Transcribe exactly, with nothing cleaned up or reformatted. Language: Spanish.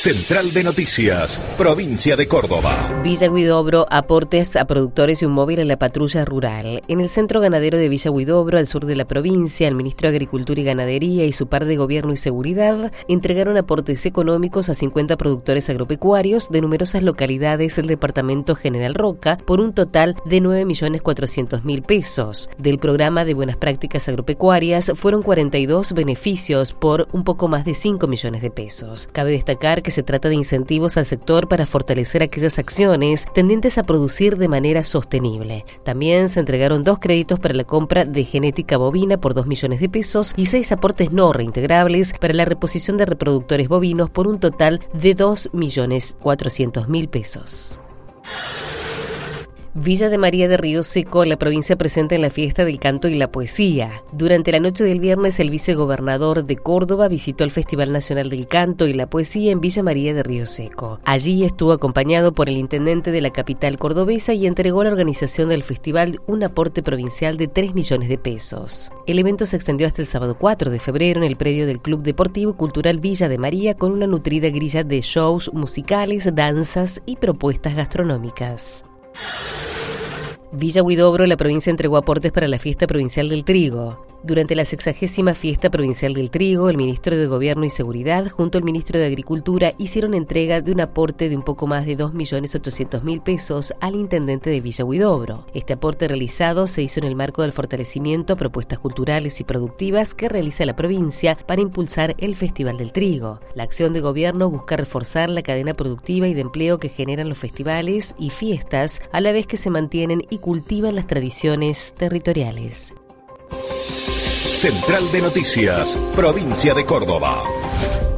Central de Noticias, provincia de Córdoba. Villa Huidobro, aportes a productores y un móvil en la patrulla rural. En el centro ganadero de Villa Huidobro, al sur de la provincia, el ministro de Agricultura y Ganadería y su par de Gobierno y Seguridad entregaron aportes económicos a cincuenta productores agropecuarios de numerosas localidades del departamento General Roca por un total de nueve millones cuatrocientos mil pesos. Del programa de buenas prácticas agropecuarias fueron cuarenta y dos beneficios por un poco más de cinco millones de pesos. Cabe destacar que se trata de incentivos al sector para fortalecer aquellas acciones tendientes a producir de manera sostenible. También se entregaron dos créditos para la compra de genética bovina por dos millones de pesos y seis aportes no reintegrables para la reposición de reproductores bovinos por un total de dos millones cuatrocientos mil pesos. Villa de María de Río Seco, la provincia presente en la fiesta del canto y la poesía. Durante la noche del viernes, el vicegobernador de Córdoba visitó el Festival Nacional del Canto y la Poesía en Villa María de Río Seco. Allí estuvo acompañado por el intendente de la capital cordobesa y entregó a la organización del festival un aporte provincial de tres millones de pesos. El evento se extendió hasta el sábado cuatro de febrero en el predio del Club Deportivo y Cultural Villa de María con una nutrida grilla de shows musicales, danzas y propuestas gastronómicas. Villa Huidobro, la provincia entregó aportes para la fiesta provincial del trigo. Durante la sexagésima fiesta provincial del trigo, el ministro de Gobierno y Seguridad junto al ministro de Agricultura hicieron entrega de un aporte de un poco más de dos millones ochocientos mil pesos al intendente de Villa Huidobro. Este aporte realizado se hizo en el marco del fortalecimiento a propuestas culturales y productivas que realiza la provincia para impulsar el Festival del Trigo. La acción de gobierno busca reforzar la cadena productiva y de empleo que generan los festivales y fiestas, a la vez que se mantienen y cultivan las tradiciones territoriales. Central de Noticias, provincia de Córdoba.